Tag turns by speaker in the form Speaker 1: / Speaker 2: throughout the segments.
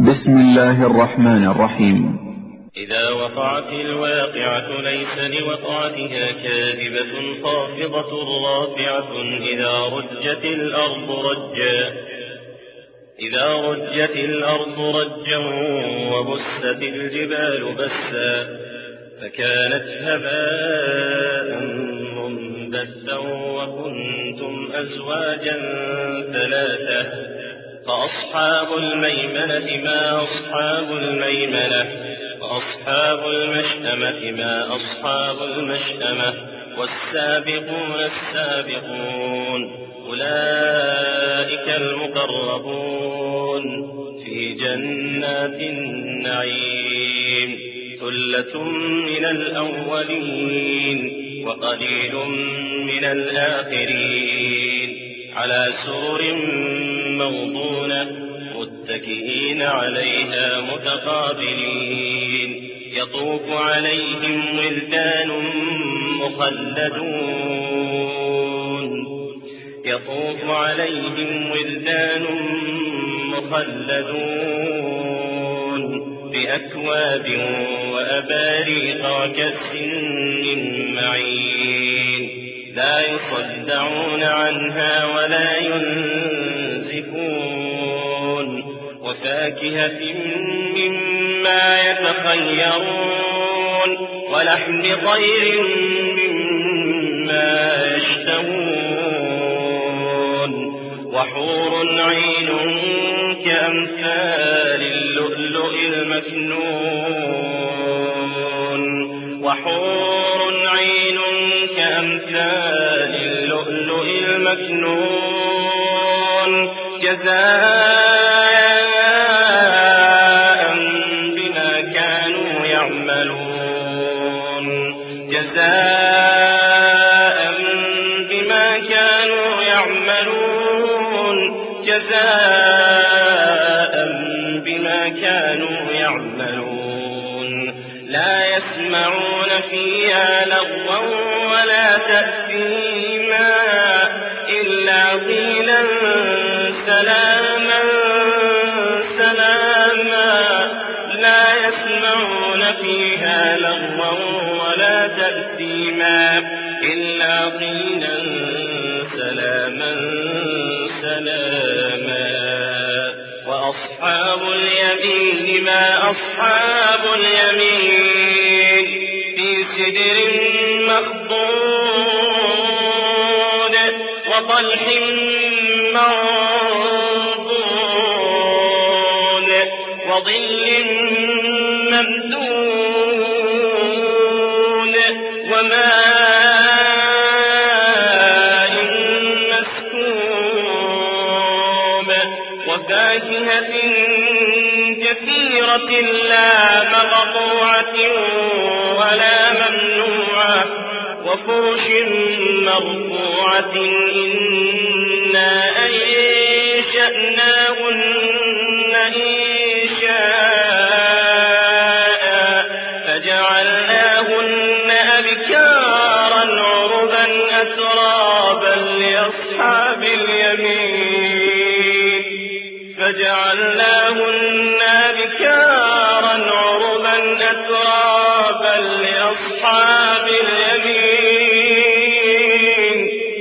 Speaker 1: بسم الله الرحمن الرحيم.
Speaker 2: إذا وقعت الواقعة ليس لوقعتها كاذبة خافضة رافعة إذا رجت الأرض رجا وبست الجبال بسا فكانت هباء منبثا وكنتم أزواجا ثلاثة فأصحاب الميمنة ما أصحاب الميمنة وأصحاب المشأمة ما أصحاب المشأمة والسابقون السابقون أولئك المقربون في جنات النعيم ثلة من الأولين وقليل من الآخرين على سرر موضونة متكئين عليها متقابلين يطوف عليهم ولدان مخلدون بأكواب وأباريق وكأس من معين لا يصدعون عنها ولا ينزفون وفاكهة مما يتخيرون ولحم طير مما يشتهون وحور عين كأمثال اللؤلؤ المكنون جزاء بما كانوا يعملون لا يسمعون فيها لغوا ولا تأثيما إلا قيلا سلاما سلاما لا يسمعون فيها لغوا ولا تأثيما إلا قيلا سلاما سلاما وأصحاب اليمين ما أصحاب اليمين في سدر مخضود وطلح منضود وظل ممدود وماء مسكوب وفاكهة كثيرة لا مقطوعة ولا ممنوعة وفرش مرفوعة إنا أنشأناهن إنشاء فجعلناهن أبكارا عربا أترابا لأصحاب اليمين فجعلناهن أبكارا عربا أترابا لأصحاب اليمين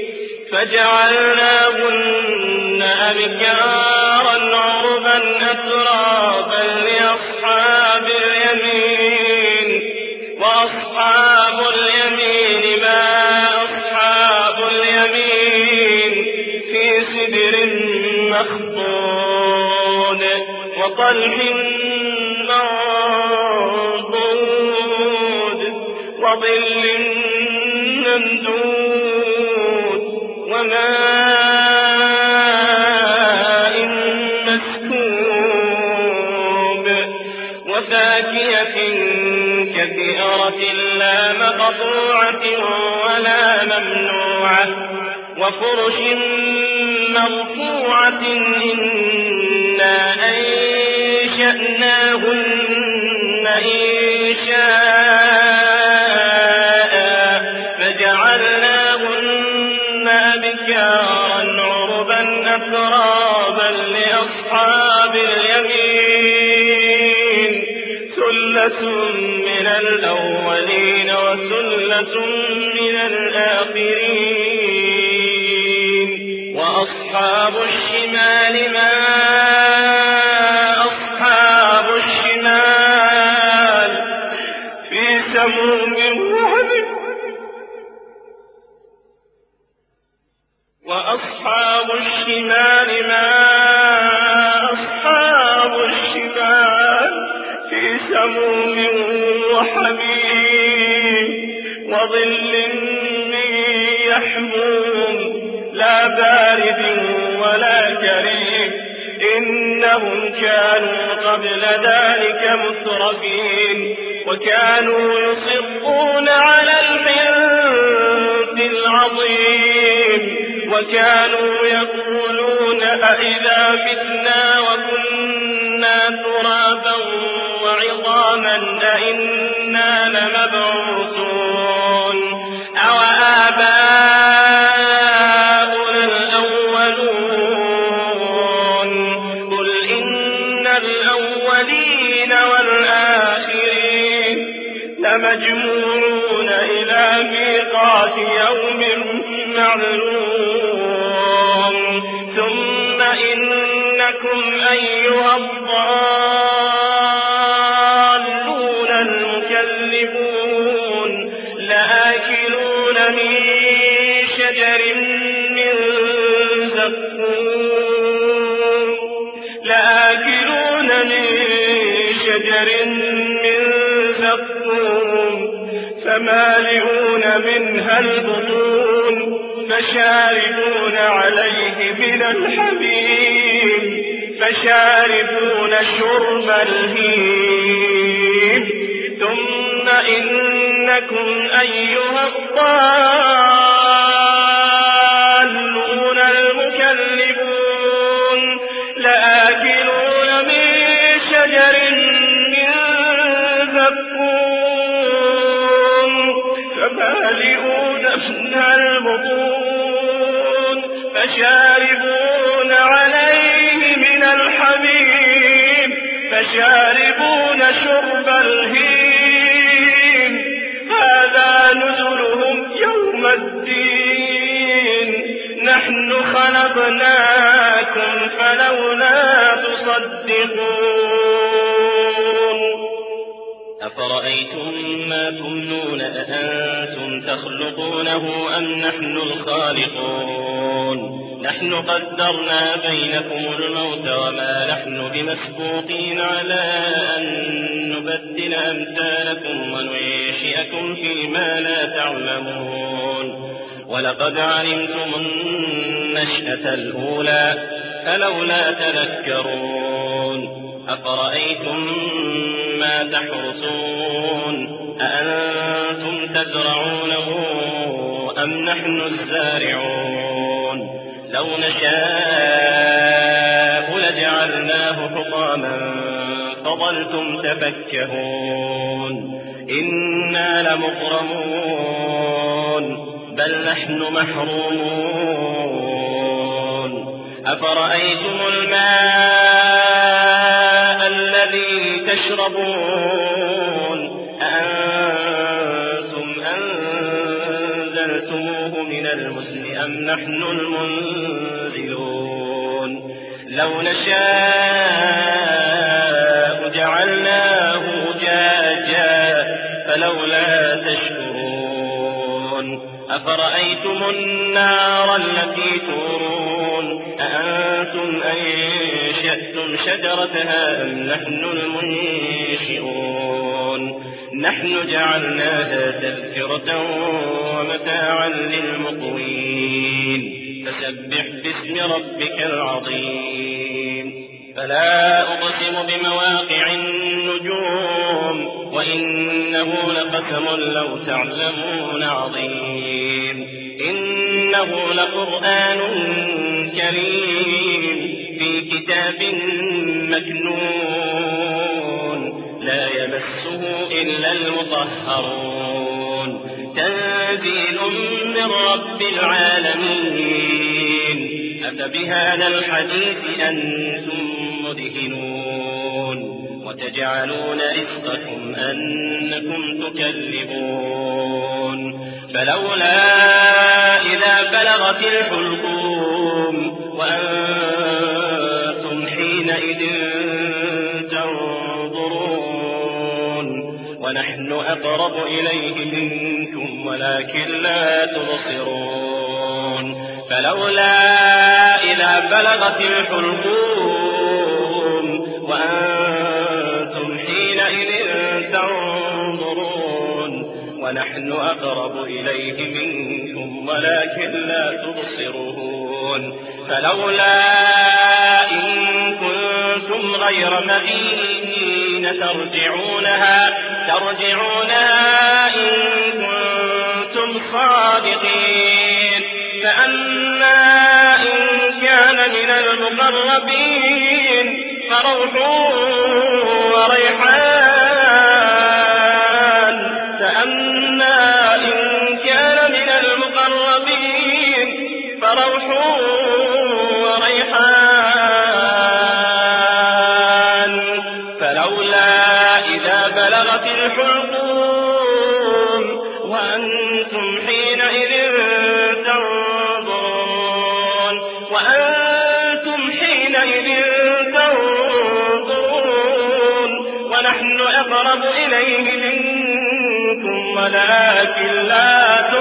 Speaker 2: فجعلناهن أبكارا عربا أترابا لأصحاب اليمين وأصحاب اليمين ما أصحاب اليمين في سدر مخضود وطلح منضود وظل ممدود وماء مسكوب وفاكهة كثيرة لا مقطوعة ولا ممنوعة وفرش مرفوعة إنا أنشأناهن إنشاء فجعلناهن أبكارا عربا أترابا لأصحاب اليمين ثلة من الأولين وثلة من الآخرين وأصحاب الشمال ما أصحاب الشمال في سموم وحميم وأصحاب الشمال ما أصحاب الشمال في سموم وحميم وظل من يحموم لا بارد ولا كريم إنهم كانوا قبل ذلك مترفين وكانوا يصرون على الحنث العظيم وكانوا يقولون أئذا متنا وكنا ترابا وعظاما أئنا لمبعوثون أو آباؤنا الأولون قل إن الأولين والآخرين لمجموعون إلى ميقات يوم معلوم ثم إنكم أيها الضالون المكذبون لآكلون من شجر من زقوم فمالئون منها البطون فشاربون عليه من الحميم فشاربون شرب الهيم ثم إنكم أيها الضالون المكذبون لآكلون من شجر من زقوم فمالئون منها البطون فشاربون عليه من الحميم فشاربون شرب الهيم هذا نزلهم يوم الدين نحن خلقناكم فلولا تصدقون أفرأيتم ما تمنون أأنتم تخلقونه أم نحن الخالقون نحن قدرنا بينكم الموت وما نحن بمسبوقين على أن نبدل أمثالكم وننشئكم فيما لا تعلمون ولقد علمتم النشأة الأولى فلولا تذكرون أفرأيتم ما تحرثون أأنتم تزرعونه أم نحن الزارعون لو نشاء لجعلناه حطاما فظلتم تفكهون إنا لمغرمون بل نحن محرومون أفرأيتم الماء الذي تشربون أأنتم أنزلتموه من المزن أم نحن المنزلون لو نشاء جعلناه أجاجا فلولا تشكرون أفرأيتم النار التي تورون أأنتم أنشأتم شجرتها أم نحن المنشئون نحن جعلناها تذكرة ومتاعا للمقوين فسبح باسم ربك العظيم فلا أقسم بمواقع النجوم وإنه لقسم لو تعلمون عظيم إنه لقرآن كريم في كتاب مكنون لا يمسه إلا المطهرون تنزيل من رب العالمين أفبهذا الحديث أنتم مدهنون وتجعلون رزقكم أنكم تكذبون فلولا إذا بلغت الحلقوم وأنتم حينئذ تنظرون ونحن أقرب إليه منكم ولكن لا تبصرون فلولا إذا بلغت الحلقوم وأنتم حينئذ تنظرون ونحن أقرب إليه منكم ولكن لا تبصرون فلولا إن كنتم غير مدينين ترجعونها إن كنتم صادقين فأما إن كان من المقربين فروح وريحان فلولا إذا بلغت الحلقوم وأنتم حينئذ تنظرون ونحن أقرب إليه منكم ولكن لا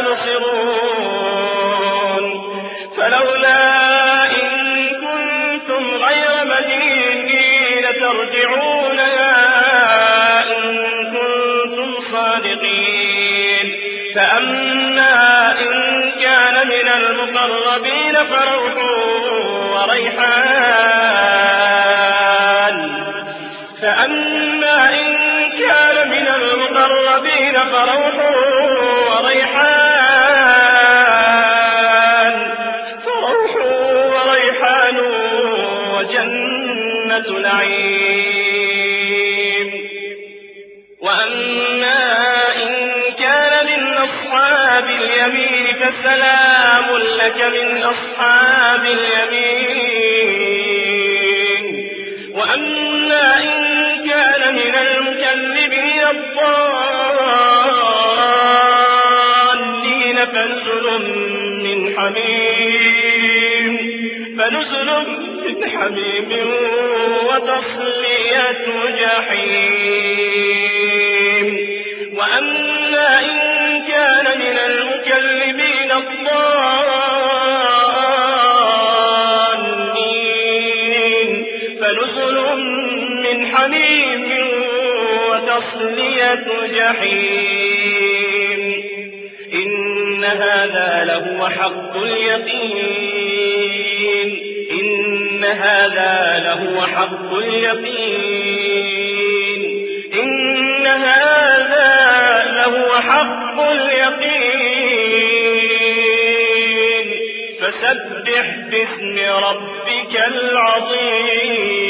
Speaker 2: تبصرون فلولا إن كنتم غير مدينين ترجعونها إن كنتم صادقين فأما إن كان من المقربين فروح وريحان وجنة نعيم وأما إن كان من أصحاب اليمين فسلام لك من أصحاب اليمين وأما إن كان من المكذبين الضالين فنزل من حميم وتصلية جحيم وأما إن كان من المكذبين الضالين فنزل من حميم وتصلية جحيم إن هذا لهو حق اليقين فسبح باسم ربك العظيم